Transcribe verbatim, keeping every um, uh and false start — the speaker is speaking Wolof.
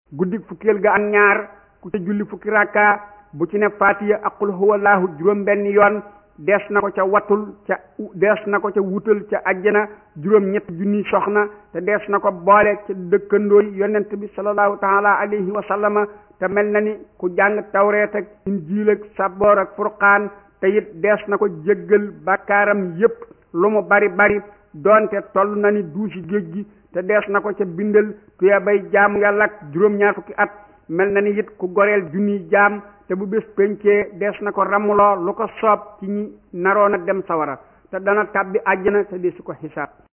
guddik fukkeel ga ak ñaar ku ca julli fukki rakka bu ci ne fatiha ak qul huwallahu juróom benn yoon dees na ko ca watul ca dees na ko ca wutal ca ajjana juróom ñett junni soxna te dees na ko boole ca dëkkandooy yonent bi sallallahu taala alayhi wa sallama te mel na ni ku jàng tawreet ak injiil ak saboor ak furqaan te it dees na ko jéggal bakkaaram yépp lu mu bari bari doonte toll na ni duusi géej gi te dees na ko ca bindal tuya bay jaamu yàlla ak juróom-ñaar fukki at mel na ni it ku goreel junniy jaam te bu bés pencee dees na ko ramuloo lu ko soob ci ñi naroon a dem sawara te dana tàbbi àjjana te di su ko xisaab